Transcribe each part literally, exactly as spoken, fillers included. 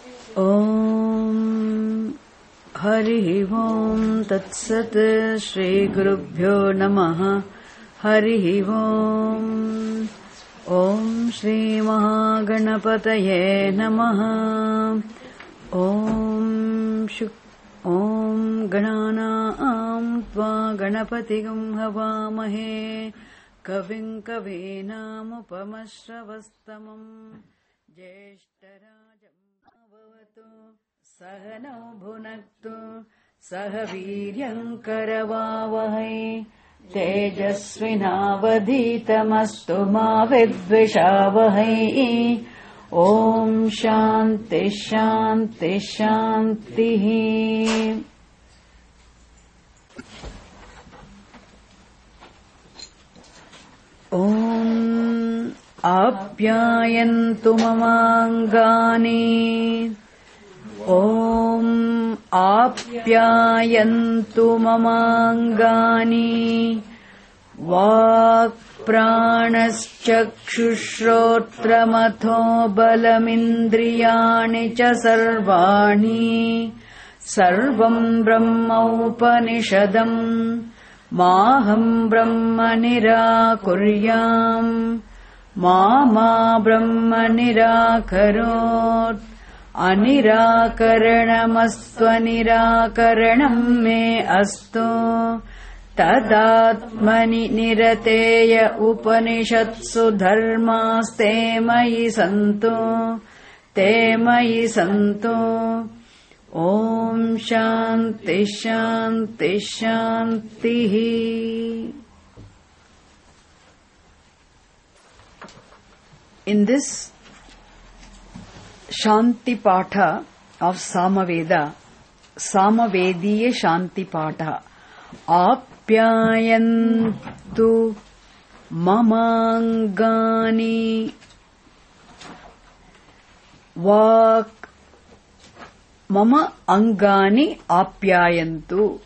Om Hari Om Tat Sat Shri Gurubhyo Namaha Hari Om Om Shri Mahaganapataye Namaha Om Shuk Om Ganana Tva Ganapatigam Havamahe Kavim Kavinam Upamasravastamam Jeshtarajam Bhavatu Sahano Bhunaktu Sahaviryam Karavavahai Tejasvinavadhitamastu ma vidvishavahai Om Shanti Shanti Shanti. Om Apyayantu mamangani Om Apyayantu mamangani Vak Pranaschakshushrotramatho balamindriyani cha sarvani Sarvam Brahma Upanishadam Maham Brahma Nirakuryam Mama Brahma Nirakarot Anirakaranamastva Nirakaranam me astu Tadatmani nirateya upanishatsu dharmas te mayi santu te mayi santu Om Shanti Shanti Shanti. In this Shanti Patha of Samaveda, Samavediya Shanti Patha, Apyayantu mamangani Vak Mama angani apyayantu.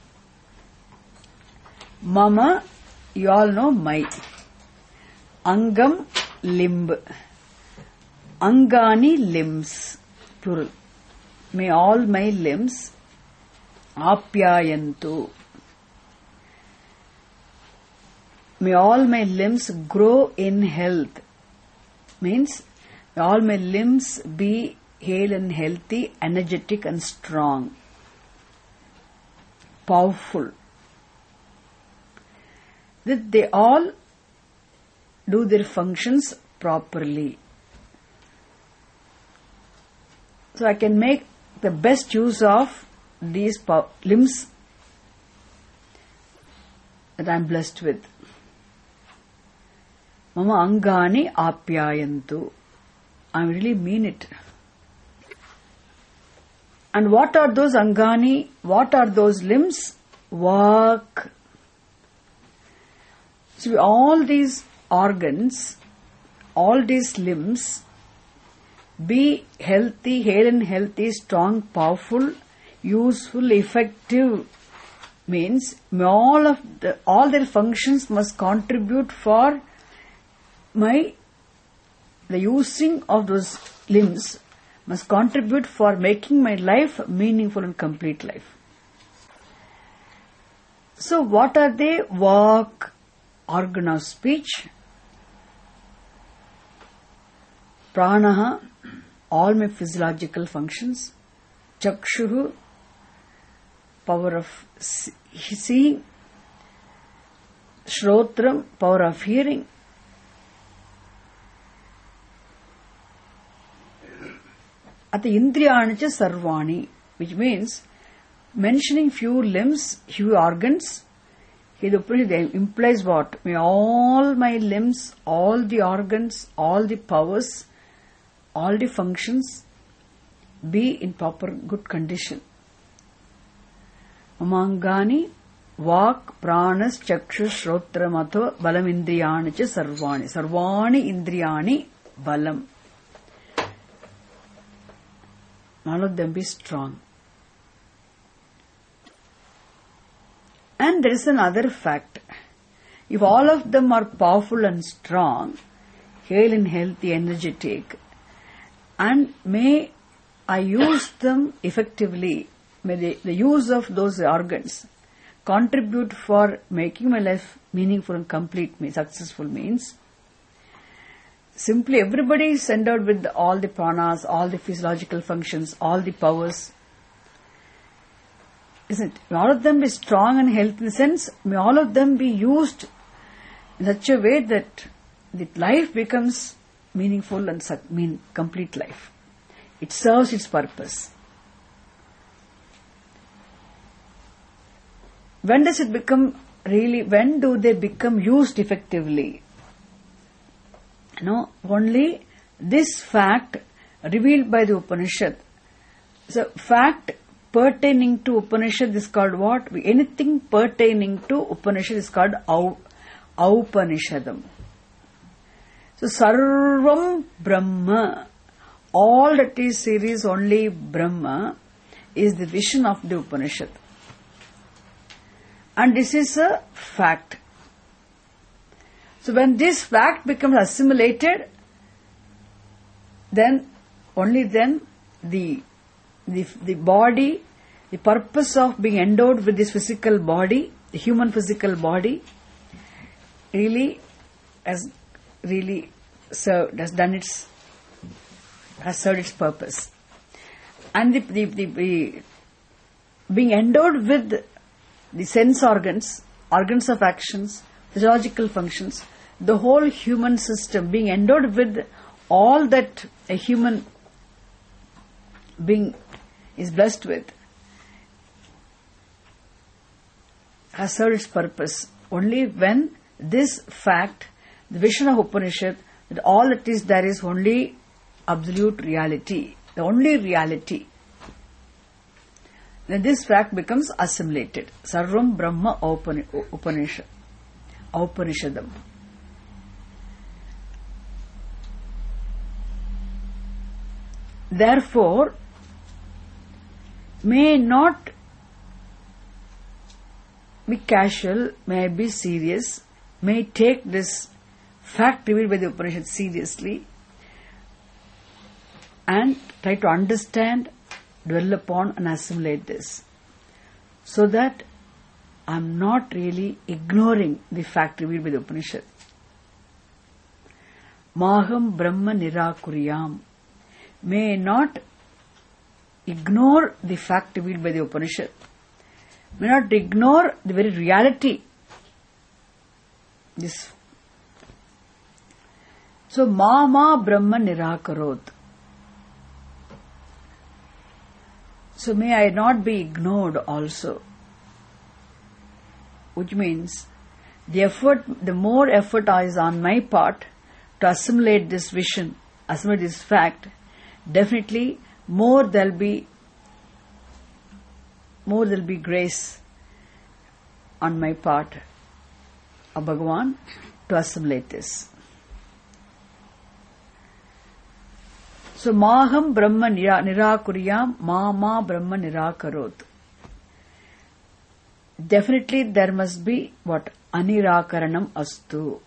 Mama, you all know my. Angam, limb. Angani, limbs. Plural. May all my limbs apyayantu. May all my limbs grow in health. Means, may all my limbs be hale and healthy, energetic and strong, powerful. That they all do their functions properly. So I can make the best use of these limbs that I am blessed with. Mama angani apyayantu. I really mean it. And what are those angani? What are those limbs? Vak. So all these organs, all these limbs, be healthy, hale and healthy, strong, powerful, useful, effective. Means all of the, all their functions must contribute for my the using of those limbs must contribute for making my life a meaningful and complete life. So what are they? Vak, organ of speech. Pranaha, all my physiological functions. Chakshuhu, power of seeing. Shrotram, power of hearing. Ati indriyanacha sarvani, which means mentioning few limbs, few organs, it implies what? May all my limbs, all the organs, all the powers, all the functions be in proper good condition. Mamangani, Vak, Pranas, Chakshu, Shrotra, Matho, Balam Indriyanacha sarvani. Sarvani indriyani balam. All of them be strong. And there is another fact. If all of them are powerful and strong, hale and healthy, energetic, and may I use them effectively, may the, the use of those organs contribute for making my life meaningful and complete, me successful means simply everybody is endowed with all the pranas, all the physiological functions, all the powers. Isn't it? May all of them be strong and healthy in the sense, may all of them be used in such a way that the life becomes meaningful and mean complete life. It serves its purpose. When does it become really, when do they become used effectively? No, only this fact revealed by the Upanishad. So, fact pertaining to Upanishad is called what? Anything pertaining to Upanishad is called Au, Aupanishadam. So, Sarvam Brahma, all that is series only Brahma, is the vision of the Upanishad. And this is a fact. So when this fact becomes assimilated, then, only then, the, the, the body, the purpose of being endowed with this physical body, the human physical body, really has really served, has done its, has served its purpose. And the, the, the, the being endowed with the sense organs, organs of actions, physiological functions, the whole human system being endowed with all that a human being is blessed with, has served its purpose only when this fact, the vision of Upanishad, that all that is there is only absolute reality, the only reality, then this fact becomes assimilated. Sarvam Brahma Upanishad, Upanishadam. Therefore, may not be casual, may be serious, may take this fact revealed by the Upanishad seriously and try to understand, dwell upon and assimilate this, so that I am not really ignoring the fact revealed by the Upanishad. Maham Brahma Nirakuriyam. May not ignore the fact revealed by the Upanishad. May not ignore the very reality. This. So, Mama Brahma Nirakarot. So, may I not be ignored also. Which means, the effort, the more effort is on my part to assimilate this vision, assimilate this fact, definitely more there'll be more there'll be grace on my part of Bhagavan to assimilate this. So Maham Brahma Nirakuriyam, Mama Brahma Nirakarot. Definitely there must be what? Anirakaranam astu.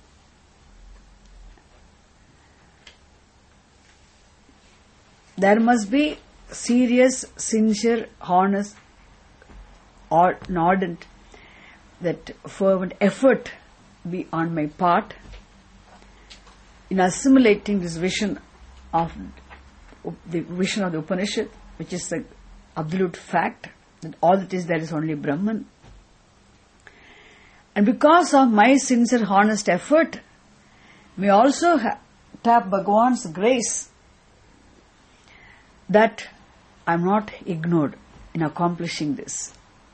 There must be serious, sincere, honest, or ardent, that fervent effort be on my part in assimilating this vision of the vision of the Upanishad, which is the absolute fact that all that is there is only Brahman. And because of my sincere, honest effort, may also ha- tap Bhagavan's grace that I am not ignored in accomplishing this.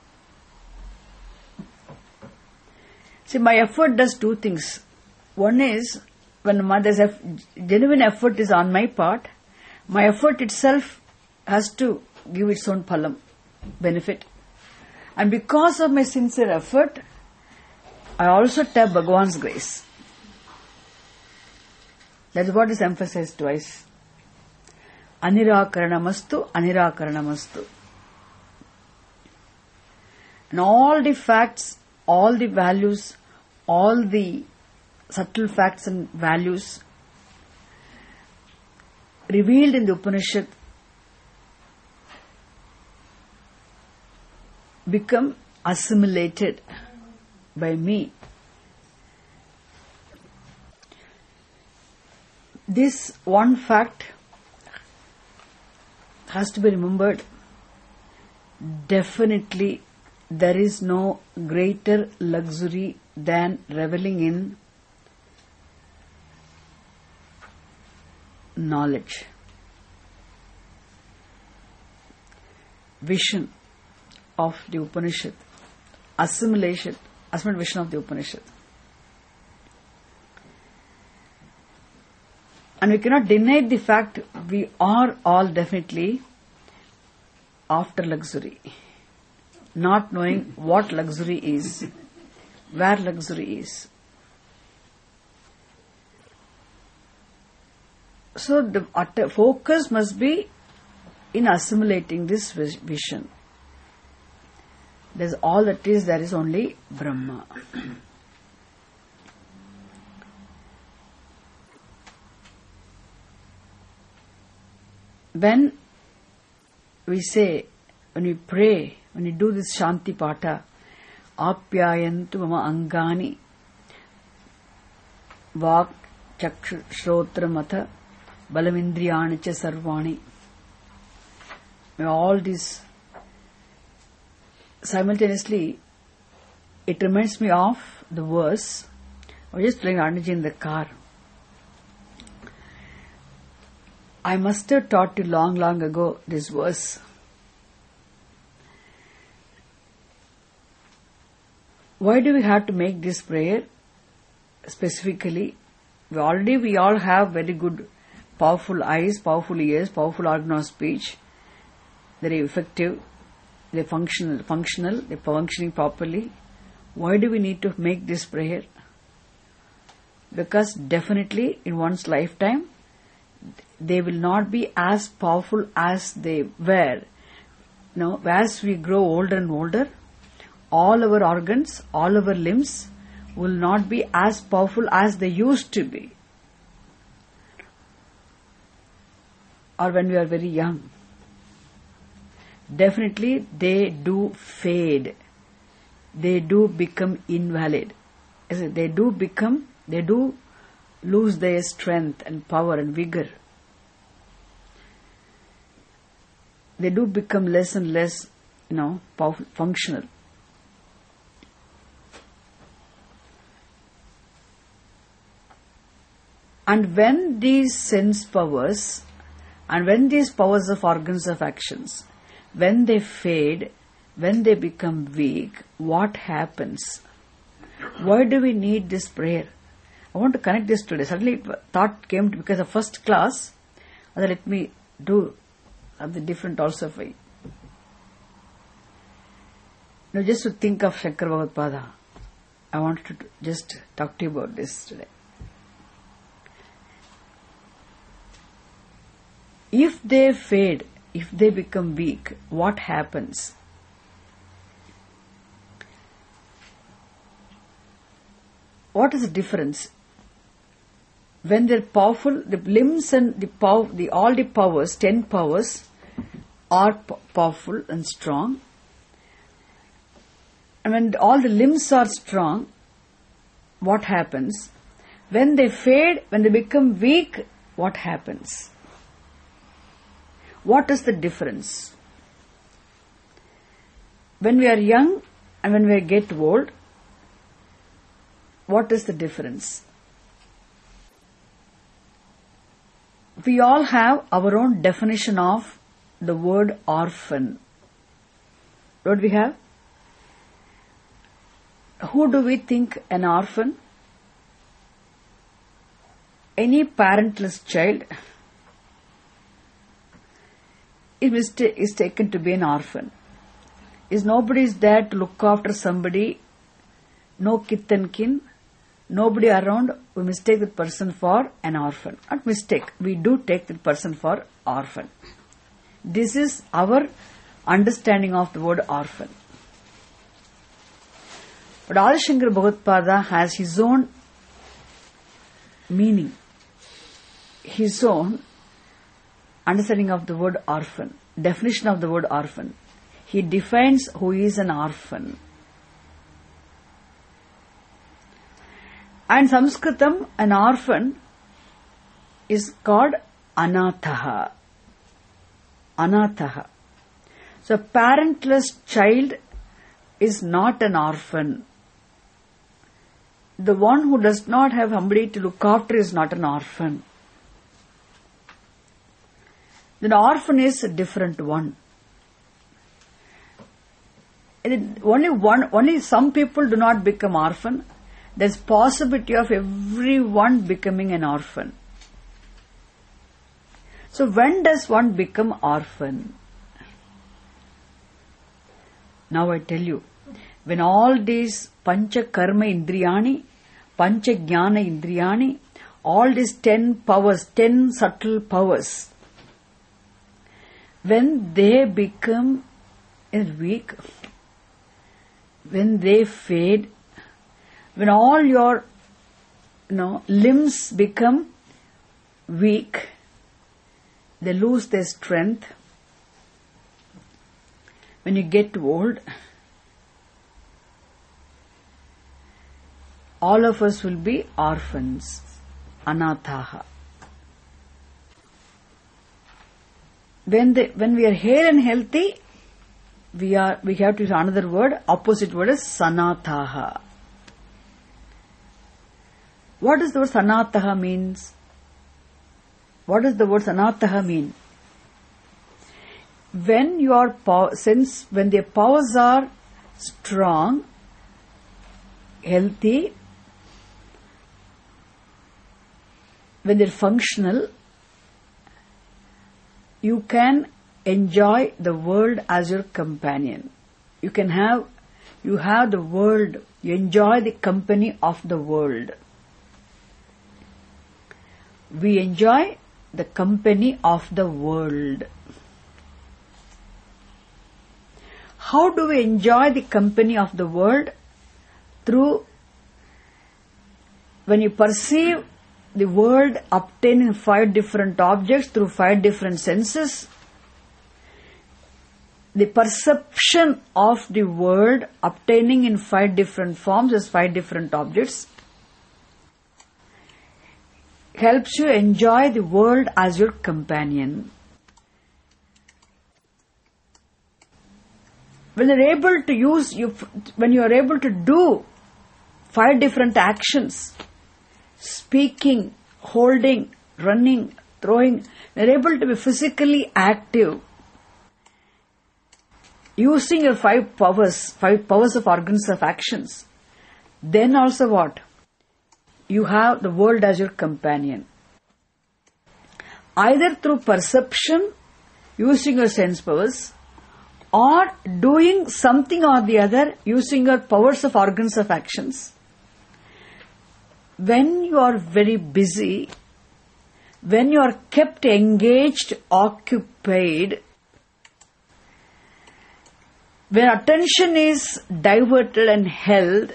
See, my effort does two things. One is, when there's a genuine effort is on my part, my effort itself has to give its own phalam, benefit. And because of my sincere effort, I also tap Bhagavan's grace. That's what is emphasized twice. Anirakaranamastu, Anirakaranamastu. And all the facts, all the values, all the subtle facts and values revealed in the Upanishad become assimilated by me. This one fact has to be remembered. Definitely, there is no greater luxury than reveling in knowledge. Vision of the Upanishad, assimilation, assimilation vision of the Upanishad. And we cannot deny the fact we are all definitely after luxury, not knowing what luxury is, where luxury is. So the utter focus must be in assimilating this vision. There's all that is, there is only Brahma. When we say, when we pray, when we do this Shanti Pata, Apyayantu mama angani Vak Chakshu Shrotra Mata Balamindriyani cha Sarvani. All these simultaneously, it reminds me of the verse. I was just playing Anuji in the car. I must have taught you long, long ago this verse. Why do we have to make this prayer specifically? We already, we all have very good, powerful eyes, powerful ears, powerful organ of speech. Very effective. They're functional, functional, they're functioning properly. Why do we need to make this prayer? Because definitely in one's lifetime, they will not be as powerful as they were. Now, as we grow older and older, all our organs, all our limbs will not be as powerful as they used to be. Or when we are very young. Definitely they do fade. They do become invalid. They do become, they do lose their strength and power and vigor. They do become less and less, you know, powerful, functional. And when these sense powers and when these powers of organs of actions, when they fade, when they become weak, what happens? Why do we need this prayer? I want to connect this today. Suddenly thought came to, because the first class, other let me do something different also for you. Now just to think of Shankar Bhagavad-pada, I wanted to just talk to you about this today. If they fade, if they become weak, what happens? What is the difference? When they're powerful, the limbs and the power, the all the powers, ten powers, are p- powerful and strong. And when all the limbs are strong, what happens? When they fade, when they become weak, what happens? What is the difference? When we are young and when we get old, what is the difference? We all have our own definition of the word orphan. What do we have? Who do we think an orphan? Any parentless child is, ta- is taken to be an orphan. Is nobody is there to look after somebody, no kith and kin, nobody around, we mistake that person for an orphan. Not mistake, we do take that person for orphan. This is our understanding of the word orphan. But Adi Shankara Bhagavad-pada has his own meaning, his own understanding of the word orphan, definition of the word orphan. he defines who is an orphan. And Sanskritam, an orphan is called anathaha. Anathaha. So, parentless child is not an orphan. The one who does not have somebody to look after is not an orphan. Then orphan is a different one. And only one, only some people do not become orphan. There's possibility of everyone becoming an orphan. So when does one become orphan? Now I tell you, when all these pancha karma indriyani, pancha jnana indriyani, all these ten powers, ten subtle powers, when they become weak, when they fade, when all your you know, limbs become weak, they lose their strength. When you get old, all of us will be orphans, anathaha. When they, when we are hale and healthy, we are we have to use another word. Opposite word is sanathaha. What does the word sanathaha means? What does the word sanathaha mean? When your power, since when their powers are strong, healthy, when they're functional, you can enjoy the world as your companion. You can have, you have the world, you enjoy the company of the world. We enjoy the company of the world. How do we enjoy the company of the world? Through, when you perceive the world obtaining five different objects through five different senses, the perception of the world obtaining in five different forms as five different objects helps you enjoy the world as your companion. When you're able to use, you, when you are able to do five different actions, speaking, holding, running, throwing, you're able to be physically active, using your five powers, five powers of organs of actions, then also what? You have the world as your companion. Either through perception, using your sense powers, or doing something or the other, using your powers of organs of actions. When you are very busy, when you are kept engaged, occupied, when attention is diverted and held,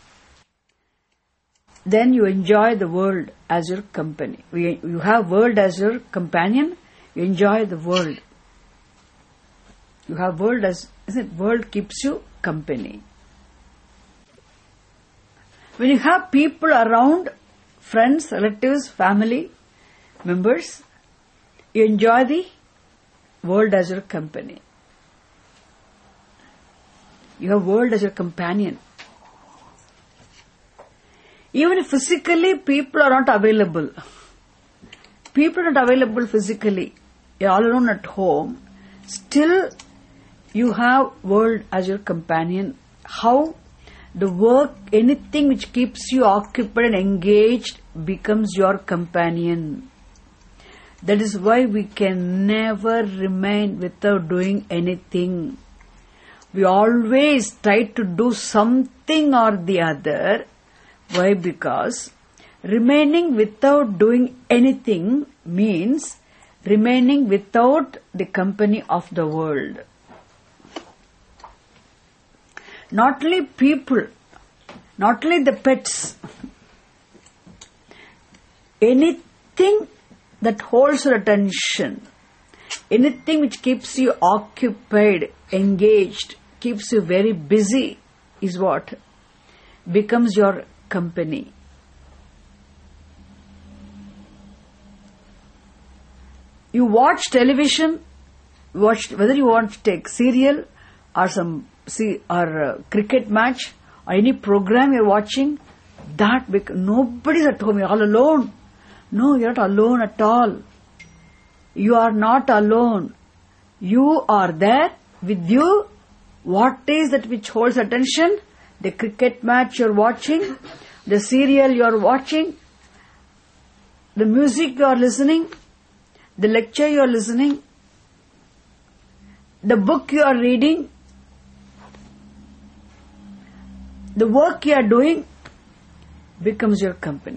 then you enjoy the world as your company. You have world as your companion, you enjoy the world. You have world as, isn't it? World keeps you company. When you have people around, friends, relatives, family members, you enjoy the world as your company. You have world as your companion. Even if physically people are not available, people are not available physically, you're all alone at home, still you have world as your companion. How? The work, anything which keeps you occupied and engaged becomes your companion. That is why we can never remain without doing anything. We always try to do something or the other. Why? Because remaining without doing anything means remaining without the company of the world. Not only people, not only the pets, anything that holds your attention, Anything which keeps you occupied, engaged, keeps you very busy is what? Becomes your company. You watch television, watch whether you want to take serial or some see or uh, cricket match or any program you're watching, that bec- nobody's at home. You're all alone. No, you're not alone at all. You are not alone. You are there with you. What is that which holds attention? The cricket match you're watching, the serial you're watching, the music you're listening, the lecture you're listening, the book you're reading, the work you're doing becomes your company.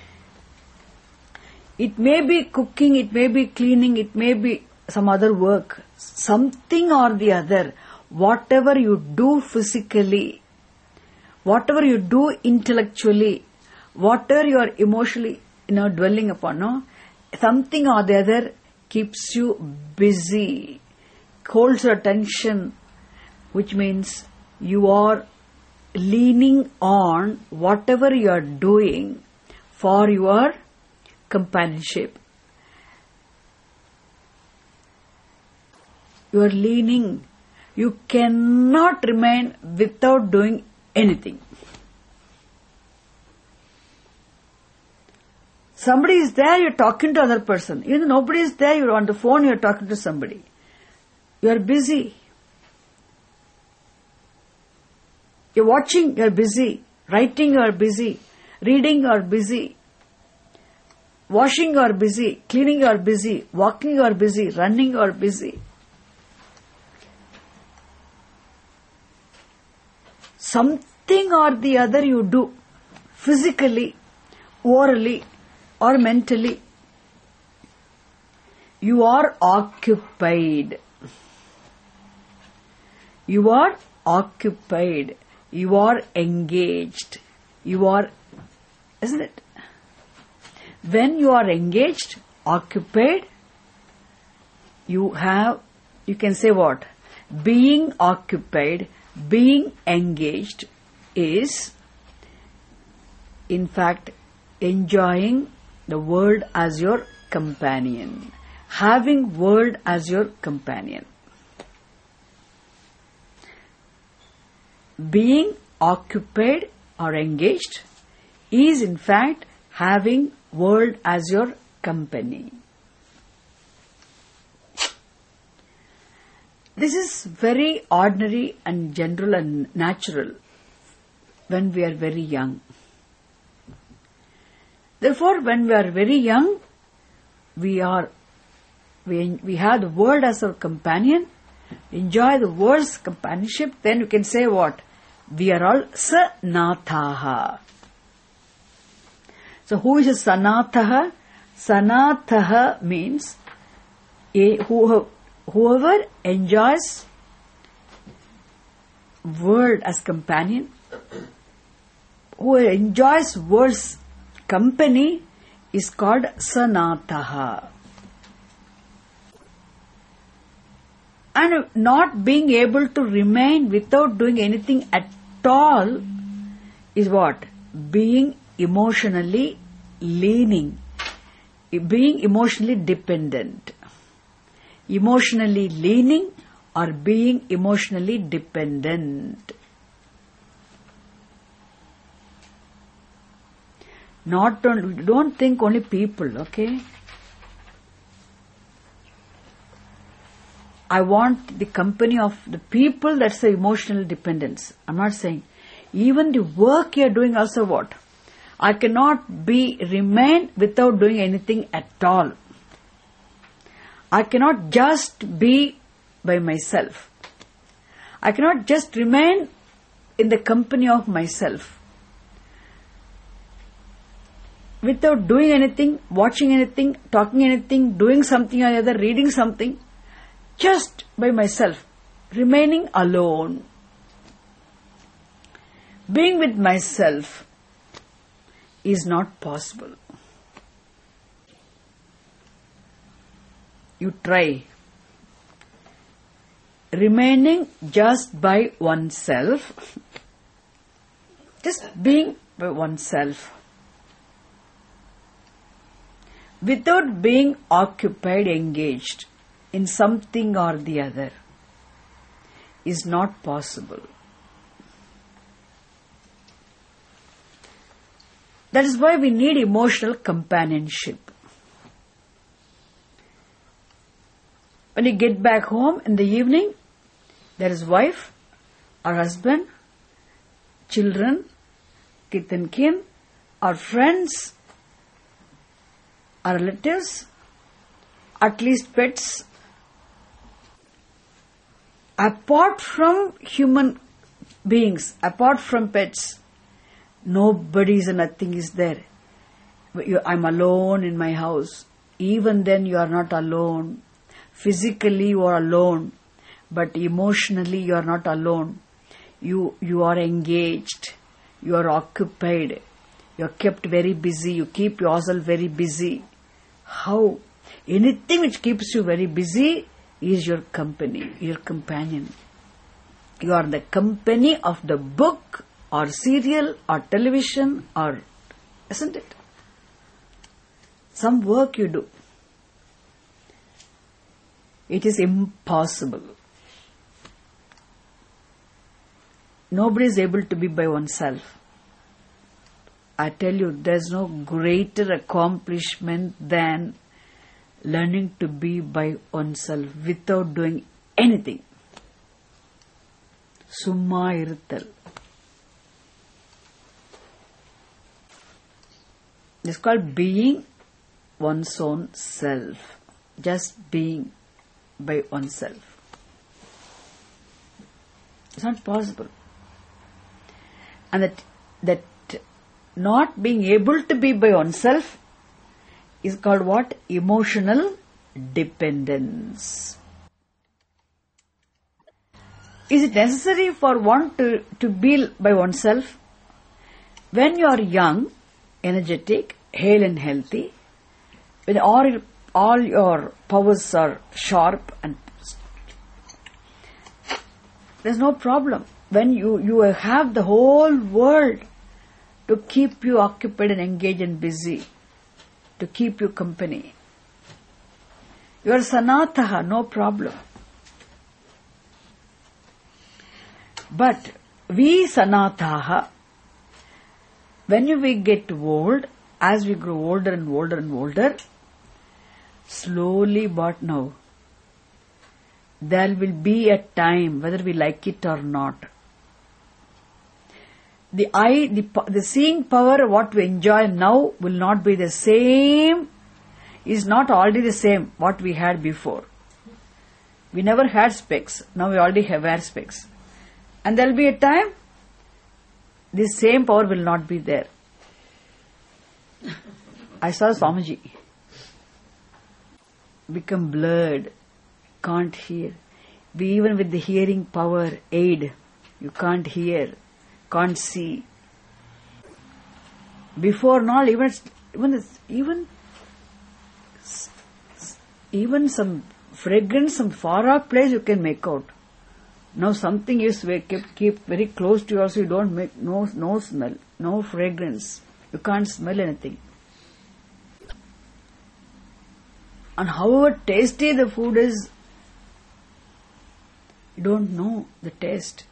It may be cooking, it may be cleaning, it may be some other work, something or the other. Whatever you do physically, whatever you do intellectually, whatever you are emotionally, you know, dwelling upon, no? Something or the other keeps you busy, holds your attention, which means you are leaning on whatever you are doing for your companionship. You are leaning. You cannot remain without doing anything. Somebody is there, you're talking to other person. Even though nobody is there, you're on the phone, you're talking to somebody. You are busy. You're watching, you're busy. Writing, you're busy. Reading, you're busy. Washing, you're busy. Cleaning, you're busy. Walking, you're busy. Running, you're busy. Something or the other you do, physically, orally, or mentally. You are occupied. You are occupied. You are engaged. You are, isn't it? When you are engaged, occupied, you have, you can say what? Being occupied, being engaged is, in fact, enjoying the world as your companion. Having world as your companion. Being occupied or engaged is, in fact, having world as your company. This is very ordinary and general and natural when we are very young. Therefore, when we are very young, we are we, we have the world as our companion, enjoy the world's companionship, then you can say what? We are all sanathaha. So who is a sanathaha? Sanathaha means a, who, whoever enjoys world as companion, who enjoys world's company is called sanathaha. And not being able to remain without doing anything at all is what? Being emotionally leaning, being emotionally dependent. Emotionally leaning or being emotionally dependent. Not only, don't think only people, okay? I want the company of the people, that's the emotional dependence. I'm not saying. Even the work you're doing also what? I cannot be, remain without doing anything at all. I cannot just be by myself. I cannot just remain in the company of myself. Without doing anything, watching anything, talking anything, doing something or other, reading something, just by myself, remaining alone. Being with myself is not possible. You try. remaining just by oneself, just being by oneself, without being occupied, engaged in something or the other, is not possible. That is why we need emotional companionship. When you get back home in the evening, there is wife or husband, children, kith and kin, or friends, or relatives, at least pets. Apart from human beings, apart from pets, nobody is and nothing is there. I'm alone in my house. Even then you are not alone. Physically you are alone, but emotionally you are not alone. You, you are engaged. You are occupied. You are kept very busy. You keep yourself very busy. How? Anything which keeps you very busy is your company, your companion. You are the company of the book or serial or television or, isn't it? Some work you do. It is impossible. Nobody is able to be by oneself. I tell you, there is no greater accomplishment than learning to be by oneself without doing anything. Summa iruttal. It's called being one's own self. Just being by oneself. It's not possible. And that, that not being able to be by oneself is called what? Emotional dependence. Is it necessary for one to, to be by oneself? When you are young, energetic, hale and healthy, when all, all your powers are sharp and there's no problem. When you, you have the whole world to keep you occupied and engaged and busy, to keep you company. You are sanataha, no problem. But we sanataha, when we get old, as we grow older and older and older, slowly but now, there will be a time, whether we like it or not, the eye, the, the seeing power, what we enjoy now will not be the same, is not already the same what we had before. We never had specs, now we already have wear specs. And there will be a time, the same power will not be there. I saw Swamiji become blurred, can't hear. We, even with the hearing power aid, you can't hear, can't see. Before now, even even even even some fragrance, some far off place you can make out. Now something is keep keep very close to you, also you don't make no no smell, no fragrance. You can't smell anything. And however tasty the food is, you don't know the taste.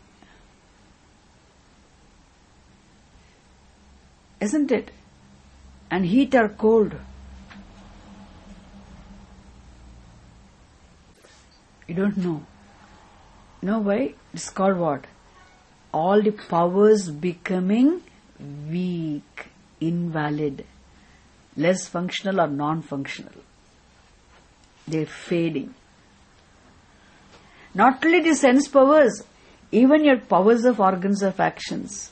Isn't it? And heat or cold. You don't know. You know why? It's called what? All the powers becoming weak, invalid, less functional or non-functional. They're fading. Not only the sense powers, even your powers of organs of actions.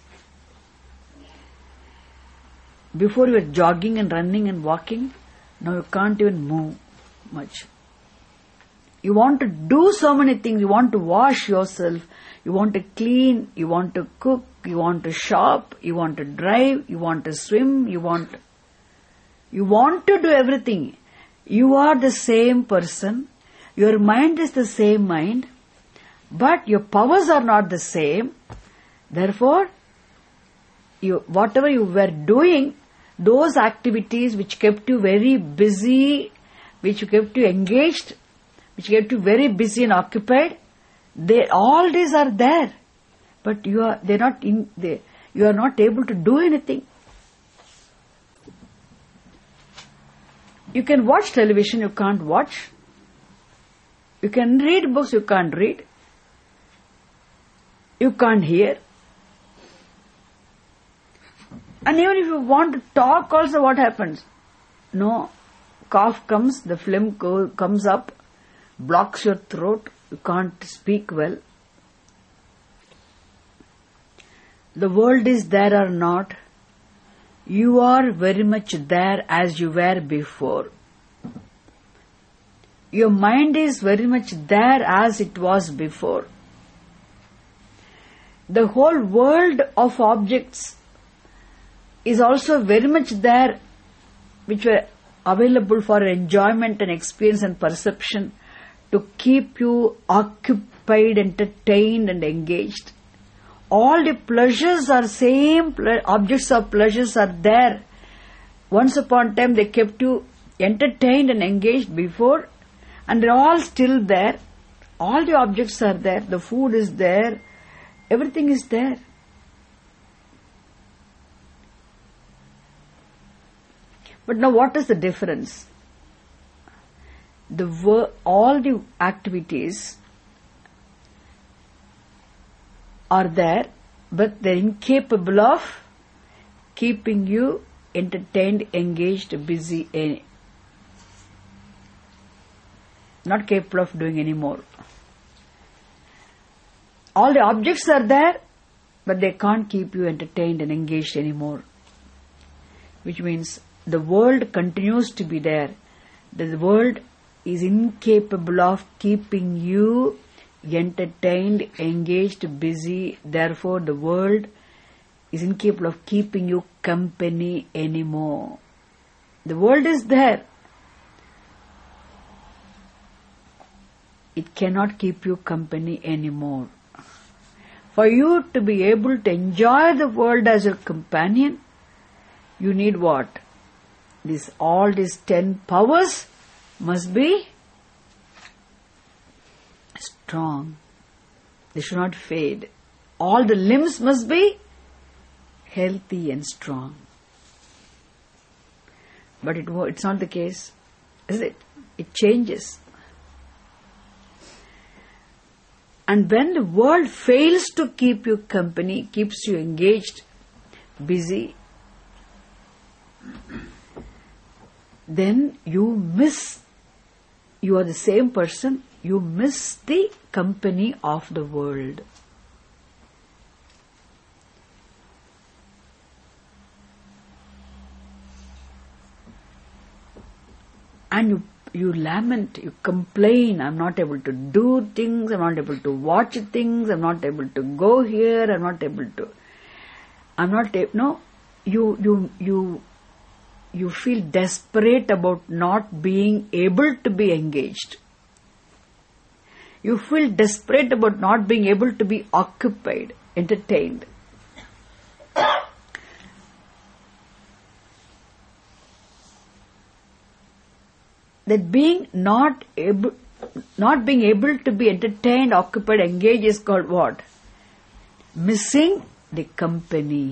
Before you were jogging and running and walking, now you can't even move much. You want to do so many things. You want to wash yourself. You want to clean. You want to cook. You want to shop. You want to drive. You want to swim. You want, you want to do everything. You are the same person. Your mind is the same mind. But your powers are not the same. Therefore, you, whatever you were doing, those activities which kept you very busy, which kept you engaged, which kept you very busy and occupied, they, all these are there. But you are, they're not in, they, you are not able to do anything. You can watch television, you can't watch. You can read books, you can't read. You can't hear. And even if you want to talk also, what happens? No, cough comes, the phlegm go, comes up, blocks your throat, you can't speak well. The world is there or not, you are very much there as you were before. Your mind is very much there as it was before. The whole world of objects is also very much there, which were available for enjoyment and experience and perception, to keep you occupied, entertained and engaged. All the pleasures are same, ple- objects of pleasures are there. Once upon a time they kept you entertained and engaged before, and they're all still there. All the objects are there, the food is there, everything is there. But now what is the difference? The wor- all the activities are there, but they're incapable of keeping you entertained, engaged, busy, eh, not capable of doing any more. All the objects are there, but they can't keep you entertained and engaged anymore. Which means the world continues to be there. The world is incapable of keeping you entertained, engaged, busy. Therefore, the world is incapable of keeping you company anymore. The world is there. It cannot keep you company anymore. For you to be able to enjoy the world as your companion, you need what? This, all these ten powers must be strong. They should not fade. All the limbs must be healthy and strong. But it, it's not the case, is it? It changes. And when the world fails to keep you company, keeps you engaged, busy, then you miss, you are the same person, you miss the company of the world. And you you lament, you complain, I'm not able to do things, I'm not able to watch things, I'm not able to go here, I'm not able to, I'm not able, no, you, you, you, you feel desperate about not being able to be engaged. You feel desperate about not being able to be occupied, entertained. That being not able, not being able to be entertained, occupied, engaged is called what? Missing the company.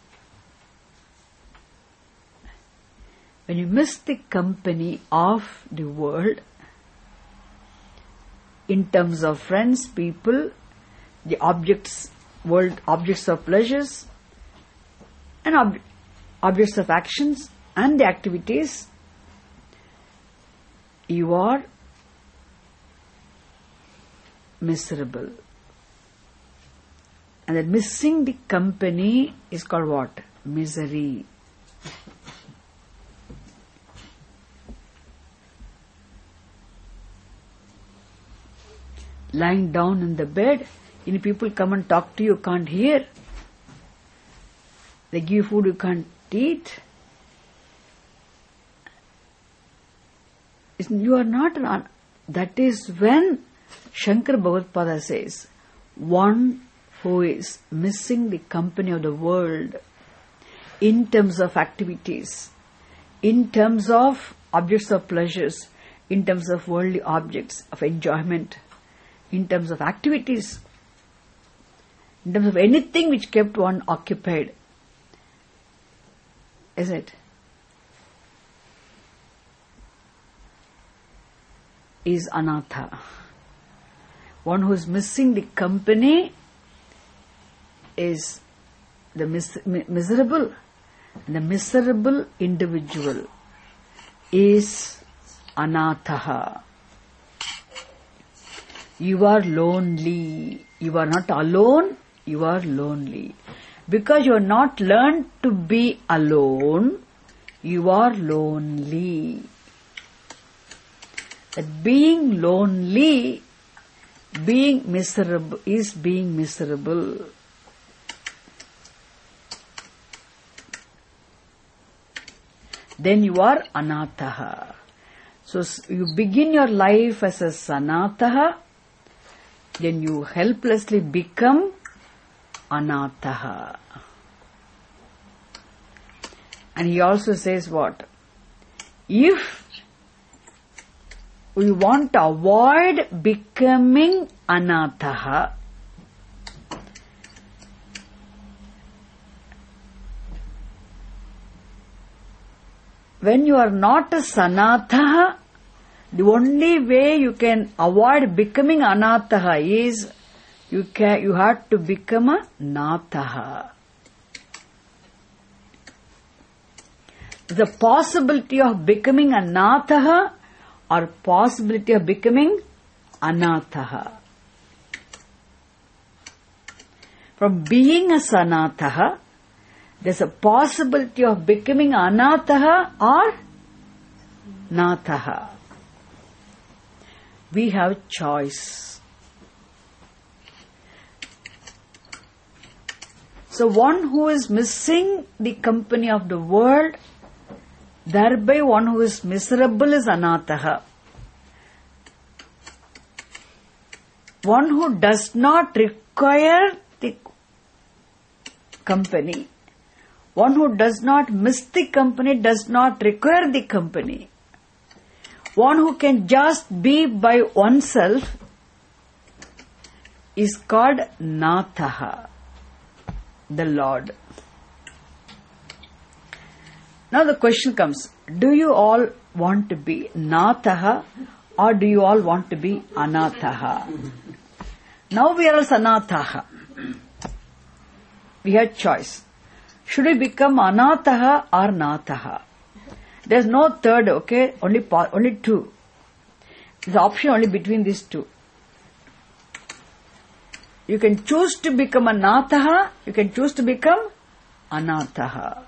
When you miss the company of the world, in terms of friends, people, the objects, world objects of pleasures, and ob- objects of actions and the activities, you are miserable. And that missing the company is called what? Misery. Lying down in the bed, you know, people come and talk to you, you can't hear. They give you food, you can't eat. You are not an, that is when Shankara Bhagavad says, one who is missing the company of the world in terms of activities, in terms of objects of pleasures, in terms of worldly objects of enjoyment, in terms of activities, in terms of anything which kept one occupied, is it? Is anatha. One who is missing the company is the mis- miserable. And the miserable individual is anatha. You are lonely. You are not alone. You are lonely. Because you are not learned to be alone, you are lonely. That being lonely, being miserable, is being miserable. Then you are anatha. So you begin your life as a sanatha, then you helplessly become anatha. And he also says what? If we want to avoid becoming anatha, when you are not a sanatha, the only way you can avoid becoming anatha is you can you have to become a natha. The possibility of becoming a natha or possibility of becoming anatha. From being a sanatha, there's a possibility of becoming anatha or natha. We have choice. So one who is missing the company of the world, thereby one who is miserable is anatha. One who does not require the company, one who does not miss the company, does not require the company, one who can just be by oneself is called natha, the Lord. Now the question comes, do you all want to be natha or do you all want to be anatha? Now we are all sanatha. We have choice. Should we become anatha or natha? There is no third, okay? Only only two. There's option only between these two. You can choose to become a natha, you can choose to become anatha.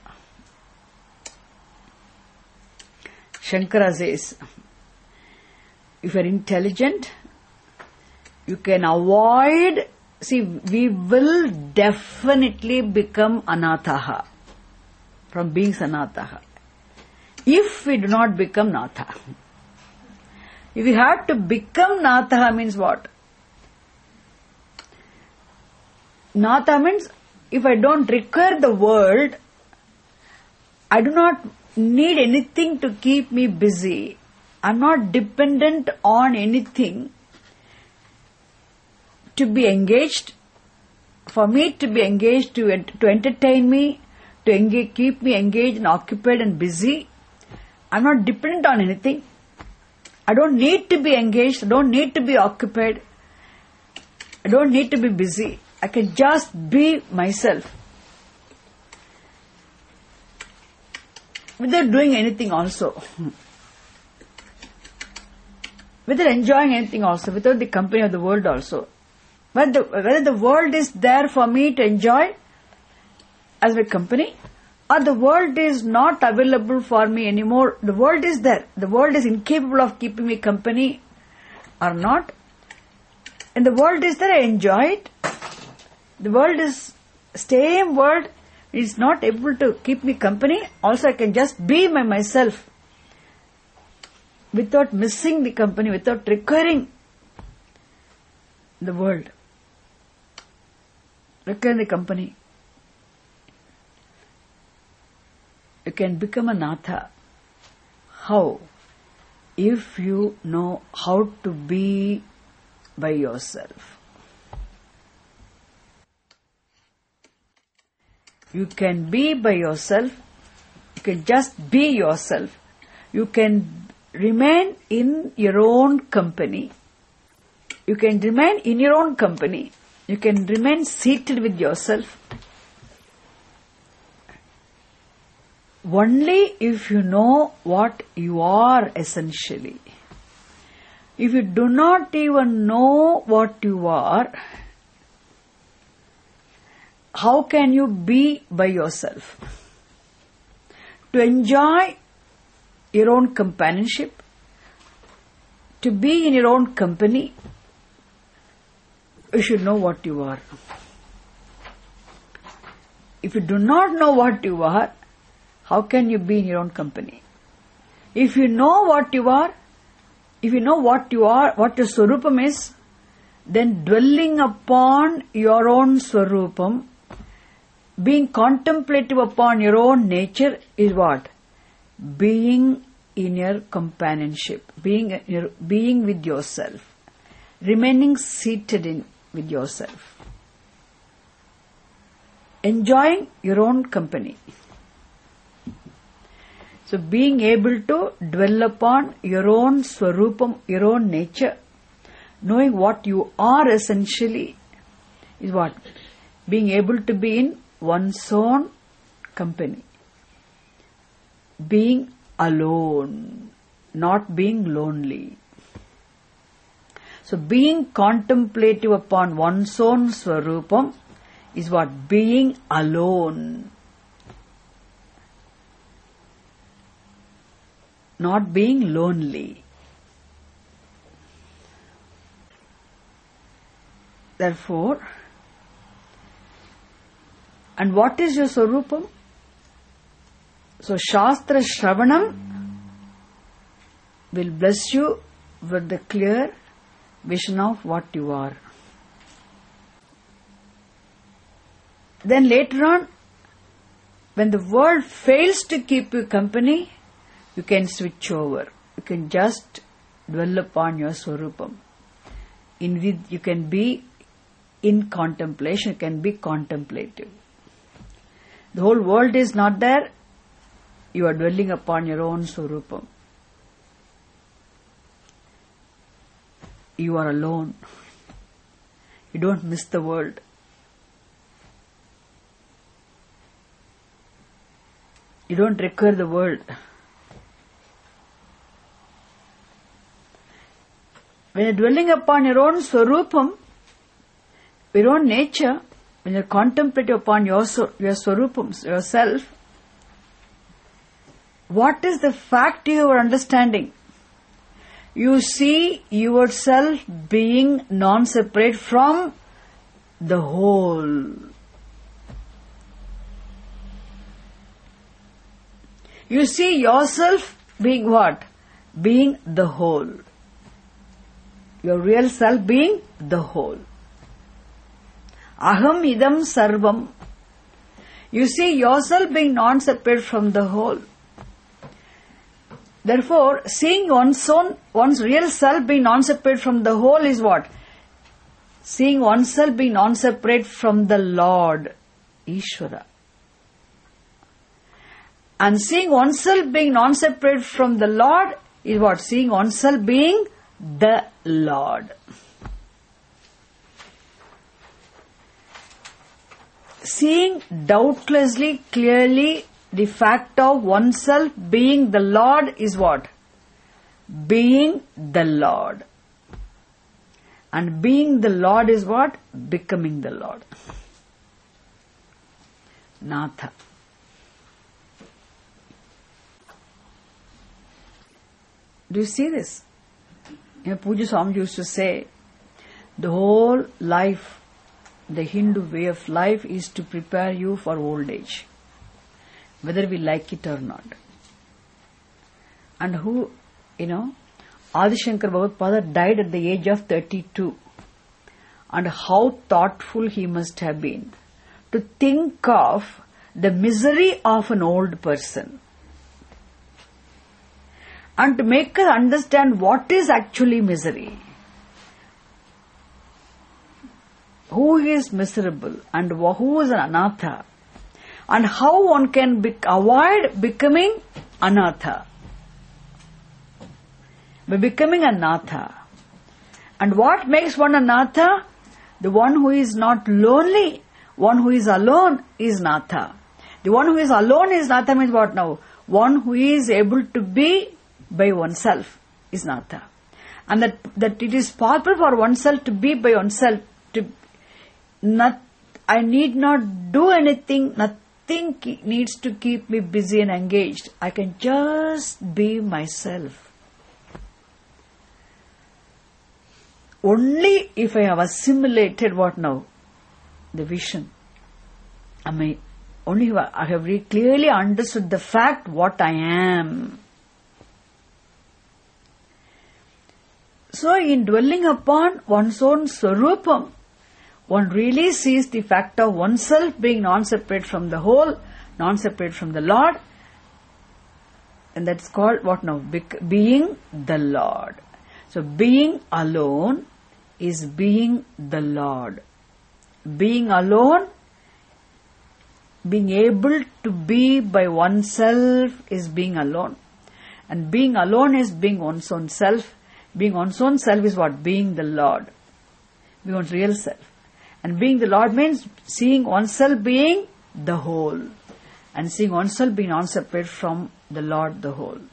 Shankara says, if you are intelligent, you can avoid, see, we will definitely become anatha from being sanatha if we do not become natha. If we have to become natha means what? Natha means if I don't require the world, I do not need anything to keep me busy. I'm not dependent on anything to be engaged. For me to be engaged, to, to entertain me, to engage, keep me engaged and occupied and busy, I'm not dependent on anything. I don't need to be engaged, I don't need to be occupied, I don't need to be busy. I can just be myself without doing anything also, without enjoying anything also, without the company of the world also. But the, whether the world is there for me to enjoy as my company, or the world is not available for me anymore, the world is there, the world is incapable of keeping me company or not, and the world is there, I enjoy it. The world is, same world is not able to keep me company, also I can just be by myself without missing the company, without requiring the world. Look at the company. You can become a Natha. How? If you know how to be by yourself. You can be by yourself. You can just be yourself. You can remain in your own company. You can remain in your own company. You can remain seated with yourself. Only if you know what you are essentially. If you do not even know what you are, how can you be by yourself? To enjoy your own companionship, to be in your own company, you should know what you are. If you do not know what you are, how can you be in your own company? If you know what you are, if you know what you are, what your Swarupam is, then dwelling upon your own Swarupam, being contemplative upon your own nature is what? Being in your companionship, being in your, being with yourself, remaining seated in with yourself, enjoying your own company. So being able to dwell upon your own Swarupam, your own nature, knowing what you are essentially is what? Being able to be in one's own company. Being alone, not being lonely. So being contemplative upon one's own Swarupam is what? Being alone. Not being lonely. Therefore, and what is your Swarupam? So Shastra Shravanam will bless you with the clear vision of what you are. Then later on, when the world fails to keep you company, you can switch over. You can just dwell upon your Swarupam. In with you can be in contemplation, you can be contemplative. The whole world is not there. You are dwelling upon your own Swarupam. You are alone. You don't miss the world. You don't require the world. When you're dwelling upon your own Swarupam, your own nature, when you're contemplating upon your, your Swarupam, yourself, what is the fact you are understanding? You see yourself being non-separate from the whole. You see yourself being what? Being the whole. Your real self being the whole. Aham idam sarvam. You see yourself being non-separate from the whole. Therefore, seeing one's own, one's real self being non-separate from the whole is what? Seeing oneself being non-separate from the Lord, Ishvara. And seeing oneself being non-separate from the Lord is what? Seeing oneself being the Lord. Seeing doubtlessly, clearly, the fact of oneself being the Lord is what? Being the Lord. And being the Lord is what? Becoming the Lord. Natha. Do you see this? You know, Pujya Swami used to say, the whole life, the Hindu way of life is to prepare you for old age, whether we like it or not. And who, you know, Adi Shankar Bhagavad Pada died at the age of thirty-two. and how thoughtful he must have been to think of the misery of an old person and to make us understand what is actually misery. Who is miserable and who is an anatha, and how one can be, avoid becoming anatha. By becoming anatha. And what makes one anatha? The one who is not lonely, one who is alone is natha. The one who is alone is natha means what now? One who is able to be by oneself is natha. And that, that it is possible for oneself to be by oneself, to not, I need not do anything, nothing needs to keep me busy and engaged. I can just be myself. Only if I have assimilated what now? The vision. I mean, only if I have really clearly understood the fact what I am. So in dwelling upon one's own Swarupam, one really sees the fact of oneself being non-separate from the whole, non-separate from the Lord. And that's called what now? Be- being the Lord. So being alone is being the Lord. Being alone, being able to be by oneself is being alone. And being alone is being one's own self. Being one's own self is what? Being the Lord. Being one's real self. And being the Lord means seeing oneself being the whole. And seeing oneself being non-separate from the Lord, the whole.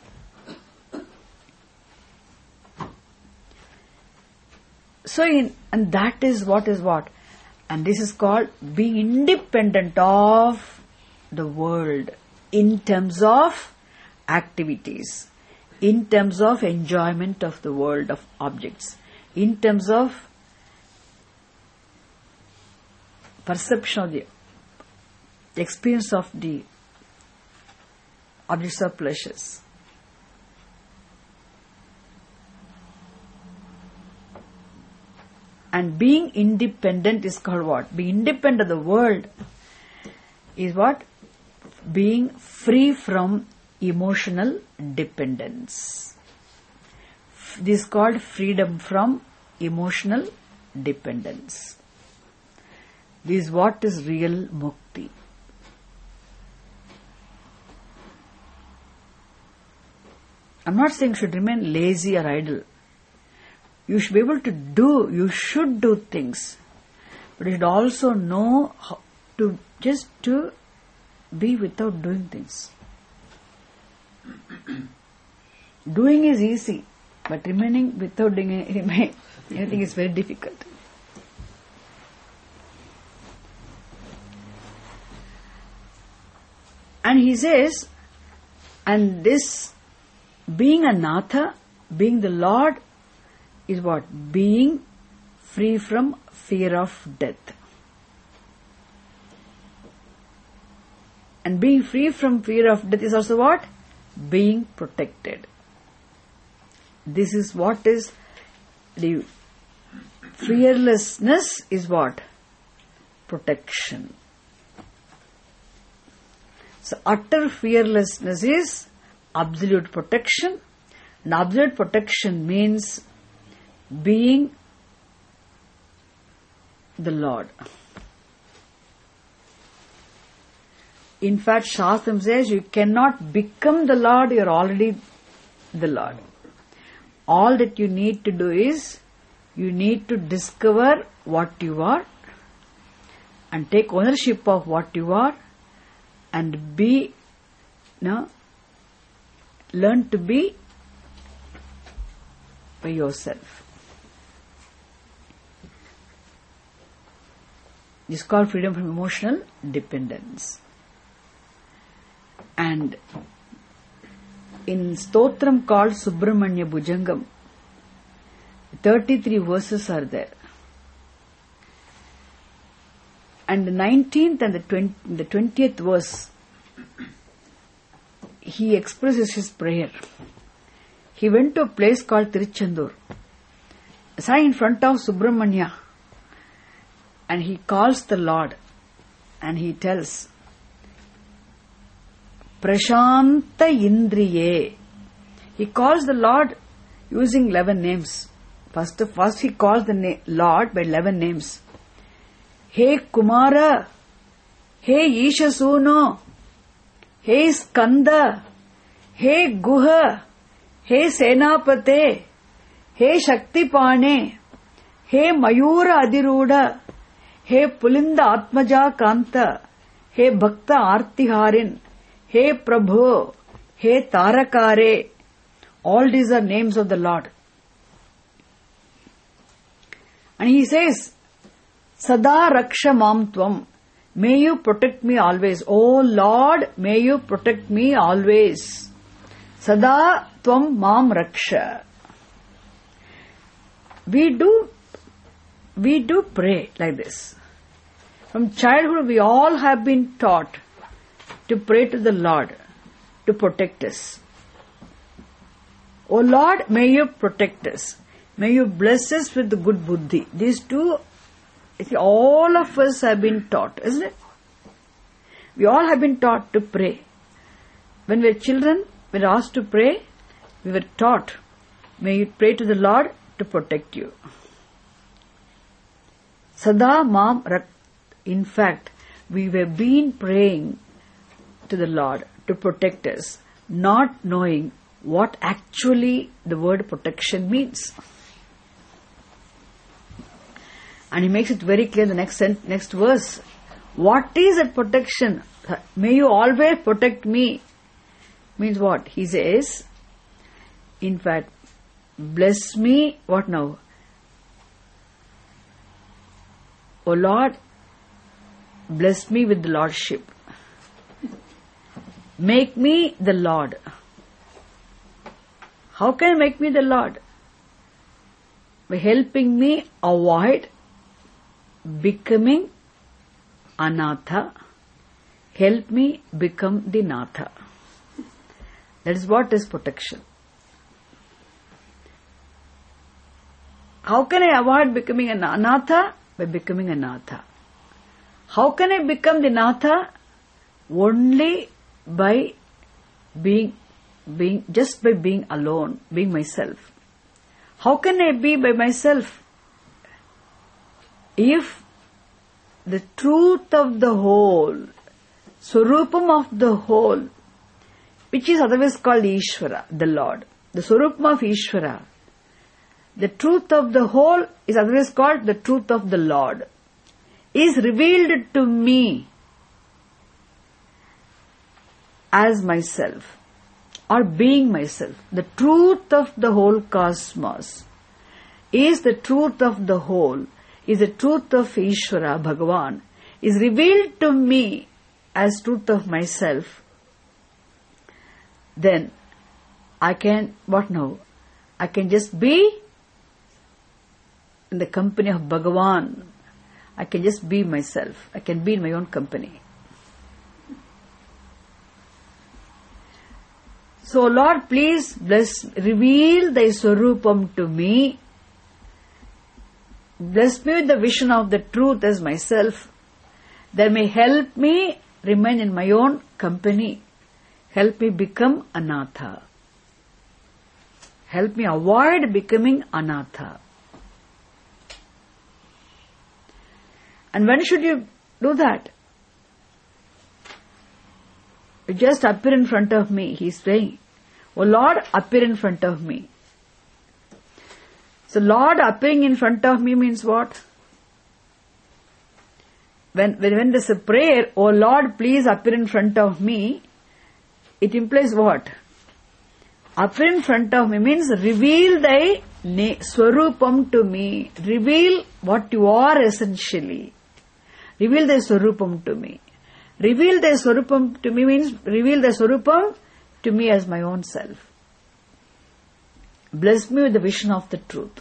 So, in, and that is what is what? And this is called being independent of the world in terms of activities, in terms of enjoyment of the world of objects, in terms of perception of the, the experience of the objects of pleasures. And being independent is called what? Being independent of the world is what? Being free from emotional dependence. This is called freedom from emotional dependence. This is what is real mukti. I'm not saying you should remain lazy or idle. You should be able to do, you should do things. But you should also know how to just to be without doing things. Doing is easy, but remaining without doing anything, anything is very difficult. And he says, and this being a natha, being the Lord, is what? Being free from fear of death. And being free from fear of death is also what? Being protected. This is what is the fearlessness is what? Protection. So utter fearlessness is absolute protection. And absolute protection means being the Lord. In fact, Shastram says you cannot become the Lord, you are already the Lord. All that you need to do is, you need to discover what you are and take ownership of what you are and be, no, learn to be by yourself. This is called freedom from emotional dependence. And in Stotram called Subramanya Bhujangam, thirty-three verses are there. And the nineteenth and the, twenty, the twentieth verse, he expresses his prayer. He went to a place called Tiruchendur, sat in front of Subramanya, and he calls the Lord and he tells, Prashanta Indriye. He calls the Lord using eleven names. First, first he calls the na- Lord by eleven names. Hey Kumara, Hey Ishasuno, Hey Skanda, Hey Guha, Hey Senapate, Hey Shaktipane, Hey Mayura Adiruda, Hey Pulinda Atmaja Kanta, Hey Bhakta Artiharin, Hey Prabhu, Hey Tarakare. All these are names of the Lord. And he says, Sada Raksha Mam Tvam. May you protect me always. Oh Lord, may you protect me always. Sada Tvam Mam Raksha. We do, we do pray like this. From childhood we all have been taught to pray to the Lord to protect us. Oh Lord, may you protect us. May you bless us with the good buddhi. These two, all of us have been taught, isn't it? We all have been taught to pray. When we were children, we were asked to pray, we were taught, may you pray to the Lord to protect you. Sada Mam Rak. In fact, we were been praying to the Lord to protect us, not knowing what actually the word protection means. And he makes it very clear in the next sent- next verse. What is that protection? May you always protect me. Means what? He says, in fact, bless me, what now? O Lord, bless me with the Lordship. Make me the Lord. How can I make me the Lord? By helping me avoid becoming anatha. Help me become the natha. That is what is protection. How can I avoid becoming an anatha? By becoming a natha. How can I become the natha? Only by being, being, just by being alone, being myself. How can I be by myself? If the truth of the whole, Swarupam of the whole, which is otherwise called Ishvara, the Lord, the Swarupam of Ishvara, the truth of the whole is otherwise called the truth of the Lord, is revealed to me as myself, or being myself. The truth of the whole cosmos is the truth of the whole, is the truth of Ishvara, Bhagavan, is revealed to me as truth of myself. Then I can, what now? I can just be in the company of Bhagavan. I can just be myself. I can be in my own company. So Lord, please bless, reveal thy Swarupam to me. Bless me with the vision of the truth as myself. That may help me remain in my own company. Help me become anatha. Help me avoid becoming anatha. And when should you do that? You just appear in front of me. He is saying, Oh Lord, appear in front of me. So Lord appearing in front of me means what? When, when, when there's a prayer, Oh Lord, please appear in front of me, it implies what? Appear in front of me means reveal thy Swarupam to me. Reveal what you are essentially. Reveal thy Swarupam to me. Reveal thy Swarupam to me means reveal thy Swarupam to me as my own self. Bless me with the vision of the truth.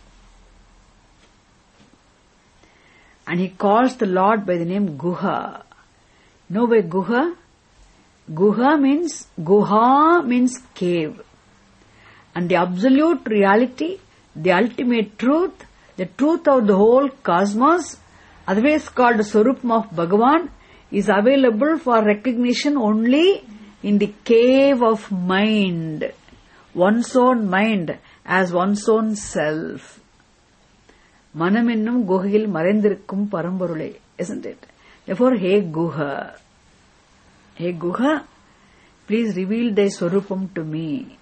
And he calls the Lord by the name Guha. Know why Guha? Guha means, Guha means cave. And the absolute reality, the ultimate truth, the truth of the whole cosmos otherwise called Swarupam of Bhagavan, is available for recognition only in the cave of mind, one's own mind as one's own self. Manaminnum Guhil Marendirikkum Parambarule, isn't it? Therefore, Hey Guha, Hey Guha, please reveal thy Swarupam to me.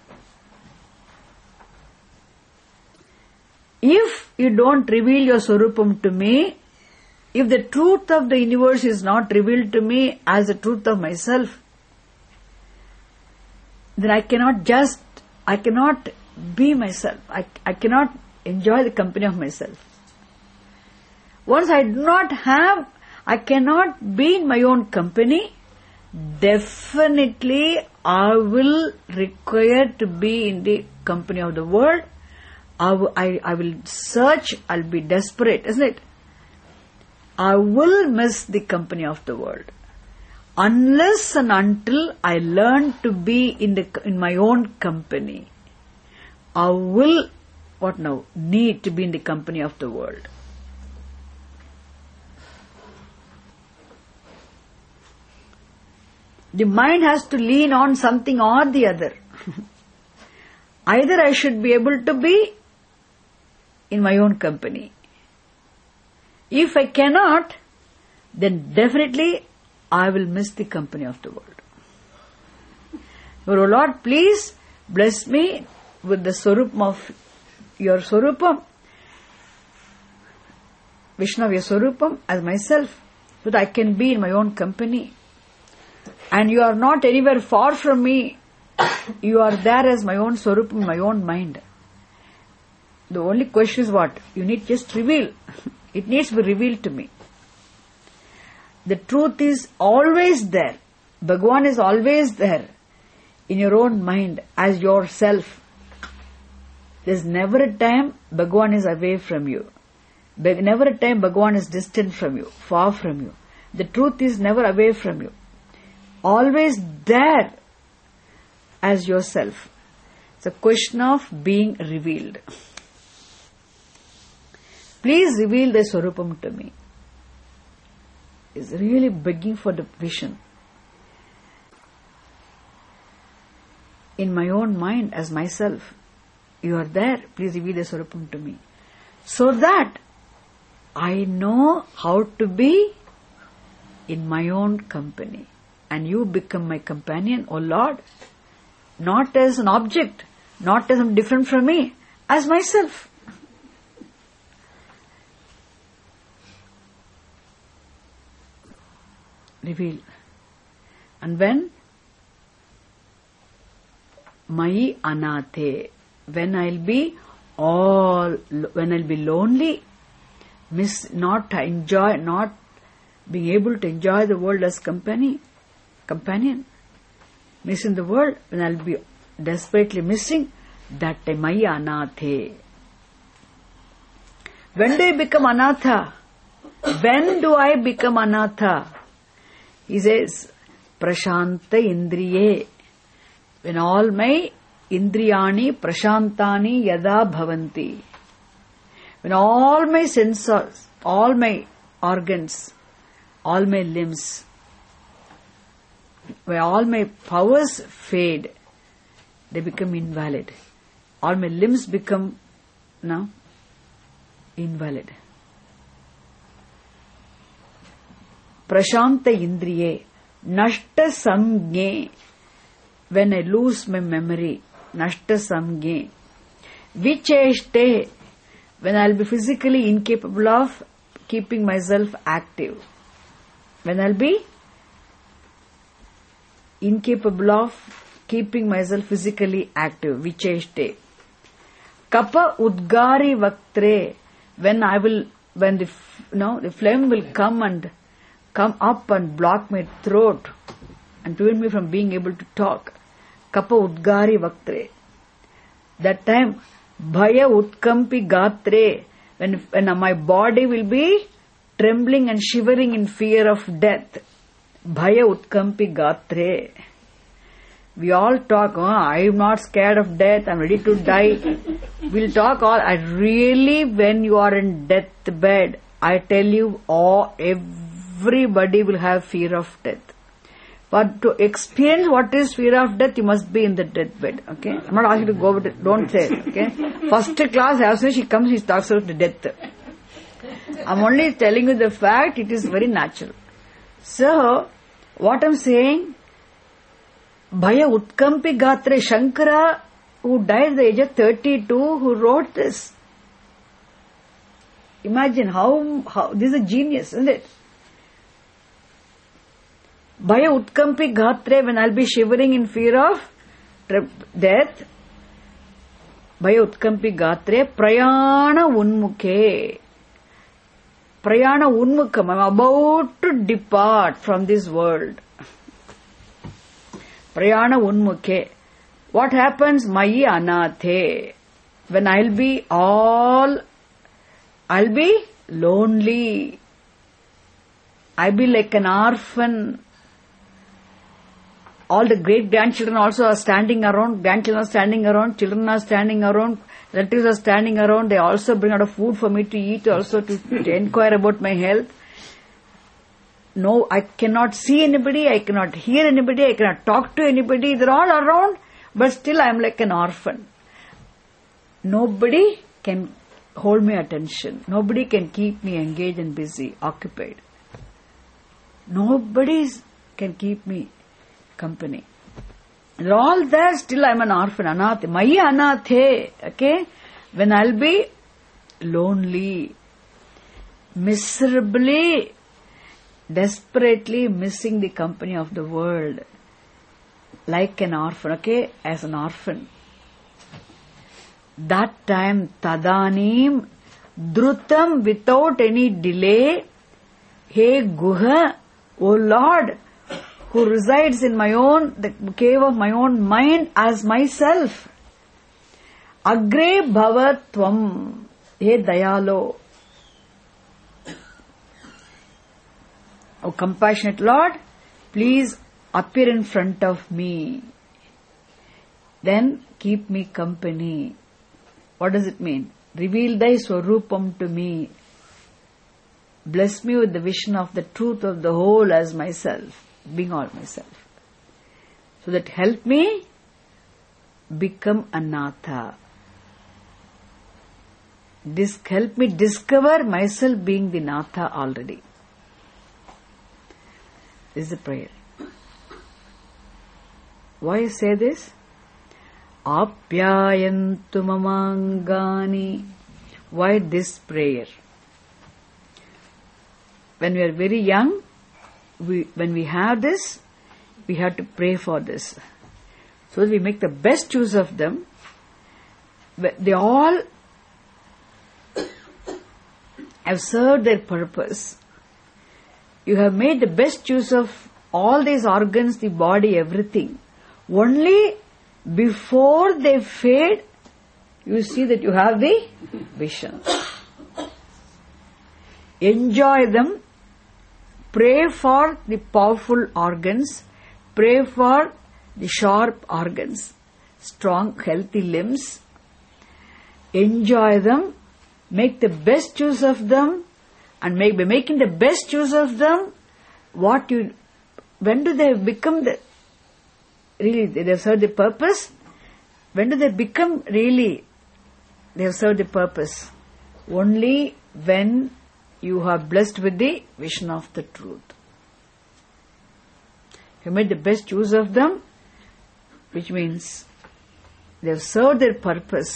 If you don't reveal your Swarupam to me, if the truth of the universe is not revealed to me as the truth of myself, then I cannot just, I cannot be myself. I, I cannot enjoy the company of myself. Once I do not have, I cannot be in my own company, definitely I will require to be in the company of the world. I, w- I, I will search, I'll be desperate, isn't it? I will miss the company of the world. Unless and until I learn to be in the in my own company, I will, what now, need to be in the company of the world. The mind has to lean on something or the other. Either I should be able to be in my own company. If I cannot, then definitely I will miss the company of the world. O Lord, please bless me with the Swarupam of your Swarupam, Vishnu, your Swarupam as myself, so that I can be in my own company. And you are not anywhere far from me. You are there as my own Swarupam, my own mind. The only question is what? You need just reveal. It needs to be revealed to me. The truth is always there. Bhagavan is always there in your own mind as yourself. There's never a time Bhagavan is away from you. Never a time Bhagavan is distant from you, far from you. The truth is never away from you. Always there as yourself. It's a question of being revealed. Please reveal the Swarupam to me. Is really begging for the vision. In my own mind as myself, you are there. Please reveal the Swarupam to me. So that I know how to be in my own company. And you become my companion, O Lord. Not as an object, not as different from me, as myself. Reveal. And when? Mai anathe. When I'll be all, when I'll be lonely, miss, not enjoy, not being able to enjoy the world as company, companion, missing the world, when I'll be desperately missing, that time Mai anathe. When do I become anatha? When do I become anatha? He says, Prashanta Indriye. When all my Indriyani Prashantani Yada Bhavanti. When all my sensors, all my organs, all my limbs, when all my powers fade, they become invalid. All my limbs become, no, invalid. Prashanta Indriye, Nashta Samgne, when I lose my memory, Nashta Samgne, Vicheshte, when I'll be physically incapable of keeping myself active, when I'll be incapable of keeping myself physically active, Vicheshte, Kappa Udgari Vaktre, when I will, when the, you know, the flame will come and come up and block my throat and prevent me from being able to talk. Kappa Udgari Vaktre. That time, Bhaya Utkampi Gatre, when, when my body will be trembling and shivering in fear of death. Bhaya Utkampi Gatre. We all talk, oh, I am not scared of death, I am ready to die. We'll talk all, I really, when you are in deathbed, I tell you, all, everybody will have fear of death. But to experience what is fear of death, you must be in the deathbed. Okay? I'm not asking you to go with it. Don't say it. Okay? First class, as soon as she comes, she talks about the death. I'm only telling you the fact, it is very natural. So, what I'm saying, Bhaya Utkampi Gatre, Shankara, who died at the age of thirty-two, who wrote this. Imagine how, how this is a genius, isn't it? Bhaya Utkampi Gatre, when I'll be shivering in fear of death, Bhaya Utkampi Gatre, Prayana Unmukhe. Prayana Unmukham, I'm about to depart from this world. Prayana Unmukhe. What happens? Mayi Anathe. When I'll be all, I'll be lonely. I'll be like an orphan. All the great grandchildren also are standing around, grandchildren are standing around, children are standing around, relatives are standing around, they also bring out of food for me to eat, also to, to inquire about my health. No, I cannot see anybody, I cannot hear anybody, I cannot talk to anybody, they're all around, but still I am like an orphan. Nobody can hold my attention, nobody can keep me engaged and busy, occupied. Nobody can keep me company. They're all there, still I'm an orphan, anathe. Mayi anathe, okay? When I'll be lonely, miserably, desperately missing the company of the world, like an orphan, okay? As an orphan. That time, tadanim, drutam, without any delay, hey Guha, O Lord, who resides in my own, the cave of my own mind as myself. Agre bhavatvam, he dayalo. O compassionate Lord, please appear in front of me. Then keep me company. What does it mean? Reveal thy swarupam to me. Bless me with the vision of the truth of the whole as myself. Being all myself. So that help me become anatha. This help me discover myself being the natha already. This is the prayer. Why I say this? Apyayantu mamangani. Why this prayer? When we are very young, We, when we have this, we have to pray for this. So that we make the best use of them. They all have served their purpose. You have made the best use of all these organs, the body, everything. Only before they fade, you see that you have the vision. Enjoy them. Pray for the powerful organs. Pray for the sharp organs. Strong, healthy limbs. Enjoy them. Make the best use of them. And make, by making the best use of them, what you, when do they become the, really, they have served the purpose? When do they become really, they have served the purpose? Only when you are blessed with the vision of the truth. You made the best use of them, which means they have served their purpose.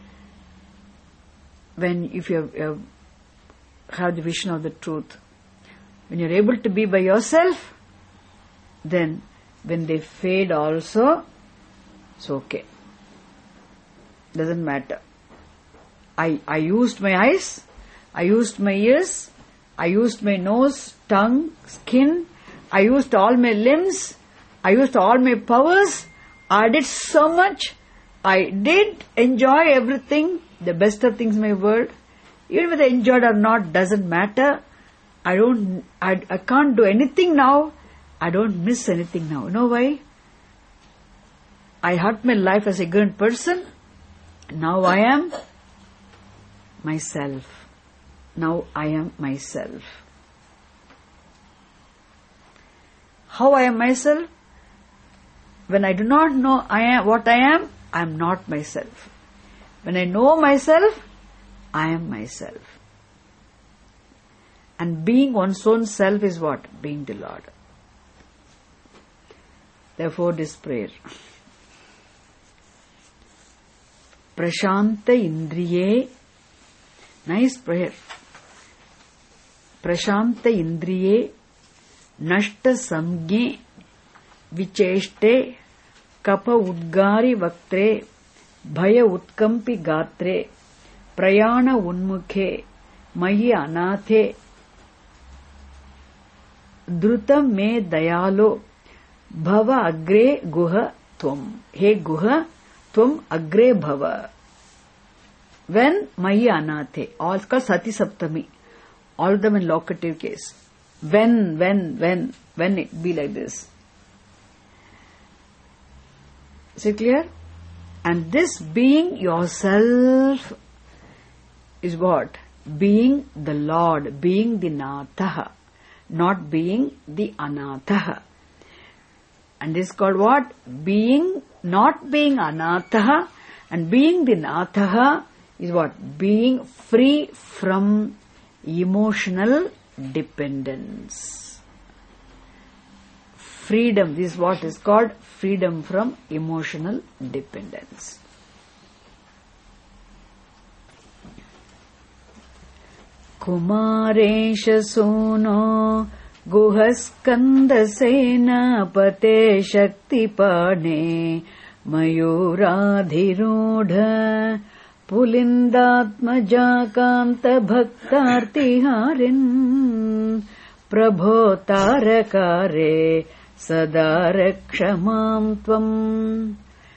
When, if you have, you have, have the vision of the truth, when you are able to be by yourself, then when they fade also, it's okay. Doesn't matter. I, I used my eyes, I used my ears, I used my nose, tongue, skin, I used all my limbs, I used all my powers, I did so much, I did enjoy everything, the best of things in my world. Even whether I enjoyed or not, doesn't matter. I don't, I, I can't do anything now, I don't miss anything now. You know why? I had my life as a ignorant person, now I am myself. Now I am myself. How I am myself? When I do not know I am what I am, I am not myself. When I know myself, I am myself. And being one's own self is what? Being the Lord. Therefore this prayer. Prashanta Indriye. Nice prayer. Prashanta Indriye. Nashta Samgye. Vicheshte. Kapa Udgari Vaktre. Bhaya Utkampi Gatre. Prayana Unmukhe. Mahi Anathe. Drutam Me Dayalo. Bhava Agre Guha Tvam. He Guha, Tvam Agre Bhava. When Mahi Anathe. All called Sati Saptami. All of them in locative case. When, when, when, when it be like this. Is it clear? And this being yourself is what? Being the Lord, being the Natha, not being the Anatha. And this is called what? Being, not being Anatha, and being the Natha is what? Being free from emotional dependence. Freedom, this is what is called freedom from emotional dependence. Kumaresha Sono Guhaskanda Sena Pate Shakti Pane Mayuradhirudha Pulindatmaja Kanta Bhaktartiharin Prabho Tarakare Sadarakshamam Tvam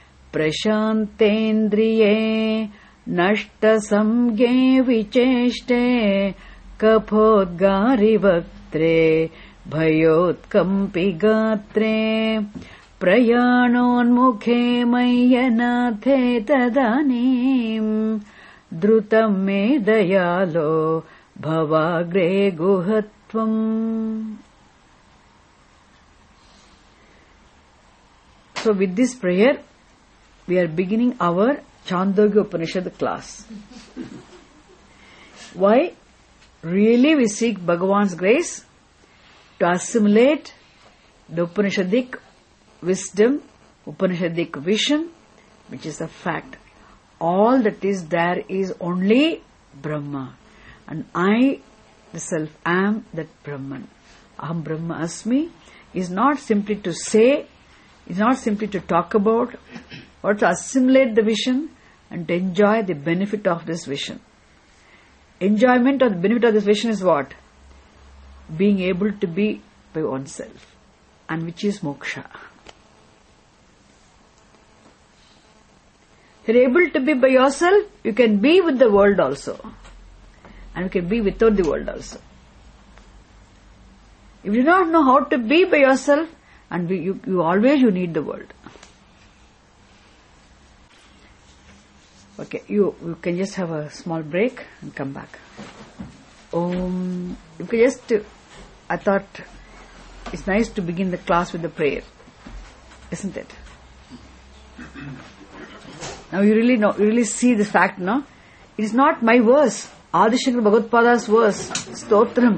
Prashantendriye Nashta Samgye Vicheshte Kapodgari Vaktre Bhayotkampi Gatre Prayanonmukhe Mayyanathe Tadanim Drutam Me Dayalo Bhavagre Guhatvam. So with this prayer, we are beginning our Chandogya Upanishad class. Why? Really we seek Bhagavan's grace to assimilate the Upanishadic wisdom, Upanishadic vision, which is a fact. All that is there is only Brahma. And I, the self, am that Brahman. Aham Brahma Asmi is not simply to say, is not simply to talk about, or to assimilate the vision and to enjoy the benefit of this vision. Enjoyment or the benefit of this vision is what? Being able to be by oneself, and which is moksha. If you're able to be by yourself, you can be with the world also. And you can be without the world also. If you do not know how to be by yourself, and we, you, you always you need the world. Okay, you, you can just have a small break and come back. Um, you can just, I thought it's nice to begin the class with the prayer, isn't it? Now you really know, you really see the fact, no? It is not my verse. Adi Shankara Bhagavad-pada's verse, Stotram.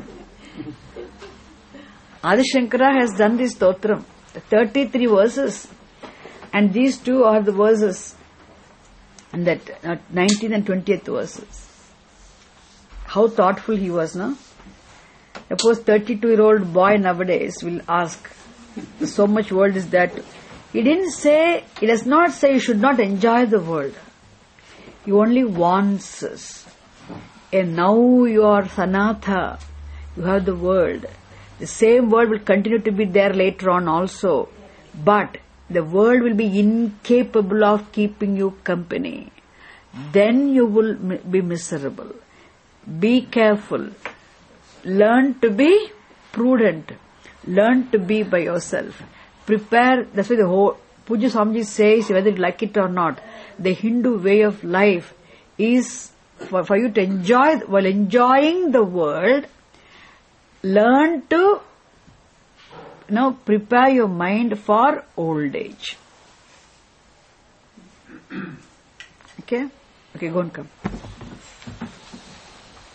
Adi Shankara has done this Stotram, the thirty-three verses, and these two are the verses, and that uh, nineteenth and twentieth verses. How thoughtful he was, no? Suppose thirty-two-year-old boy nowadays will ask, so much world is that. He didn't say, he does not say you should not enjoy the world. He only wants us. And now you are Sanatha, you have the world. The same world will continue to be there later on also. But the world will be incapable of keeping you company. Then you will be miserable. Be careful. Learn to be prudent. Learn to be by yourself. Prepare, that's why the whole, Pujya Swamiji says, whether you like it or not, the Hindu way of life is for, for you to enjoy, while enjoying the world, learn to, you know, prepare your mind for old age. Okay? Okay, go and come.